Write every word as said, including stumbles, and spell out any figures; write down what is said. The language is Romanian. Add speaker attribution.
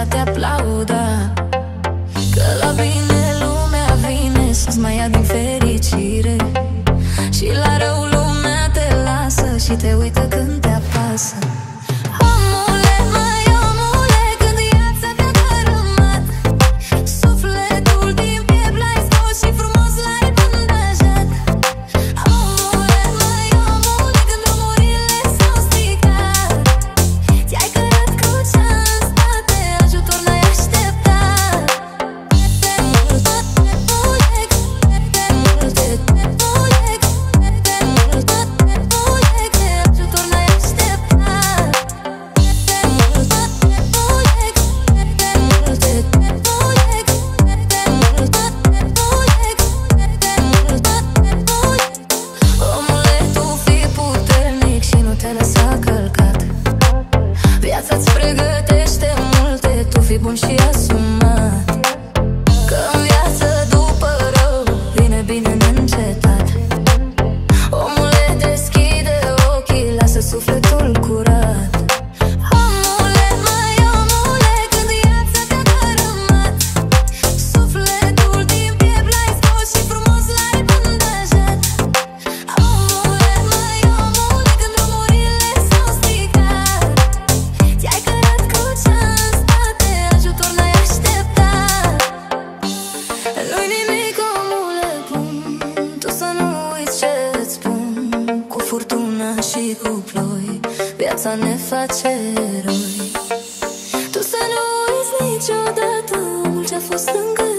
Speaker 1: viața te aplauda, că la bine lumea vine să-ți mai ia din fericire, și la rău lumea te lasă și te uită când te apasă. Omule, măi omule, când viața te-a dărâmat, sufletul din piept l-ai scos și frumos l-ai bandajat. Omule, măi omule, când drumurile s-au stricat, ți-ai cărat crucea în spate, ajutor n-ai așteptat. Omule, tu fii puternic și nu te lăsa călcat. Viața-ți pregătește multe, tu fii bun și asumat, că în viață după rău vine bine neîncetat. Omule, deschide ochii, lasă sufletul curat. Omule, măi omule, când viața te-a dărâmat, sufletul din piept l-ai scos și frumos l-ai bandajat. Omule, măi omule, când drumurile s-au stricat, ți-ai cărat crucea în spate, ajutor n-ai așteptat. Nu-i nimic, omule bun, tu să nu uiți ce-ți spun. Cu furtuna și cu ploi, viața ne face eroi. Tu să nu uiți niciodată omul ce-a fost lângă